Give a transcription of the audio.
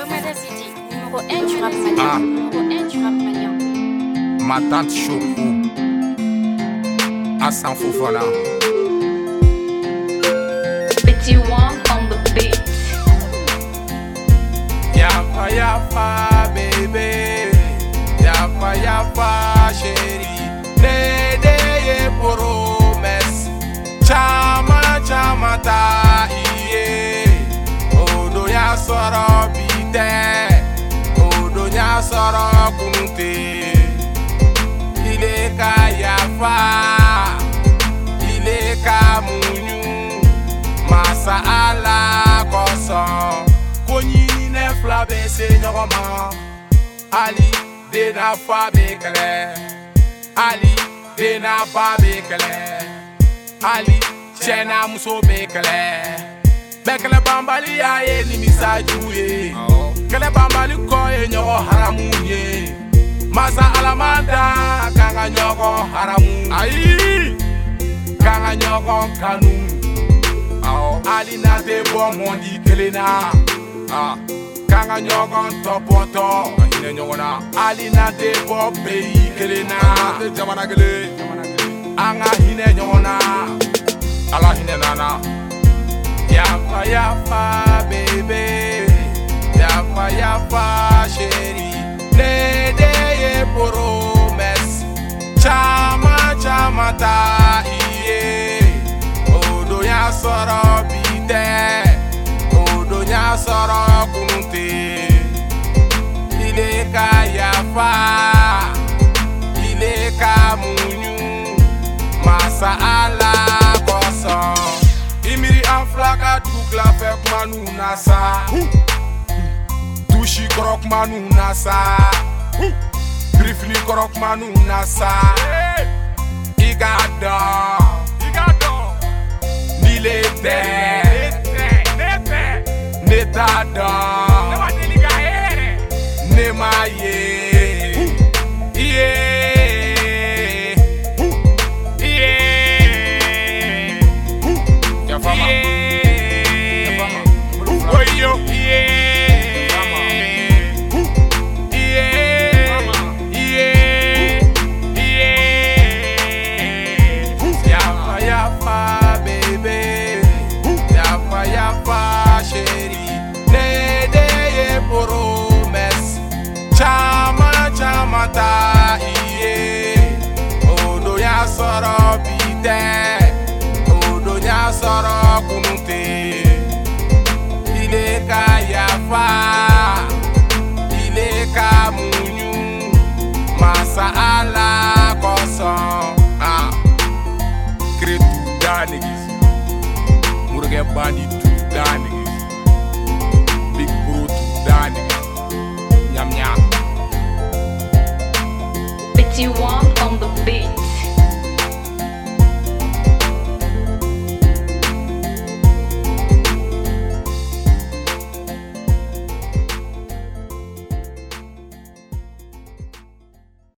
Lomada City, numéro 1 du rap malien. Numéro 1 du rap malien. Ma tante Choco, Hassan Fofana. Petit One on the beat. Yafa yafa baby, yafa yafa chérie. Dede ye promesse, chama chama ta iye. Odo ya soro bite, odo ya soro kunte. Ile ka yafa, ile ka munyu, masa ala koson. Konyini ne flabe se nyogoma, Ali de na fa bekele, Ali de na fa bekele, Ali chena muso bekele. Bekele bambali ya ye ni misajuye, kele bambali ko ye nyogo haramu ye. Masa alamanda kanga nyogo haramu, ayi kanga nyogo kanu. Ali na te bo mondi kelena. Kanga nyogon topoto ine nyogona Ali na te bo peyi kelena jamana gele anga hine nyogona ala hine nana yafa yafa baby yafa yafa chérie dede ye promesse chama chama ta iye odo ya soro bite odo nya soro kunte. Ile ka yafa, ile ka munyu, masa ala koson. Imiri aflaka tukla fek manu nasa, Tushi krok manu nasa, Grifni krok manu nasa. Igado, Nilete Netada Nemaye Yafama Oyo Yafa yafa baby, yafa yafa chérie. Dede ye promesse, chama chama ta iye. Odo ya soro bite, odo ya soro kunte. Ile ka yafa, ile ka munyu, masa ala koson. Kretu danigis, murge bandi tu danigis. Big bro tu danigis, nyam nyam. Petit One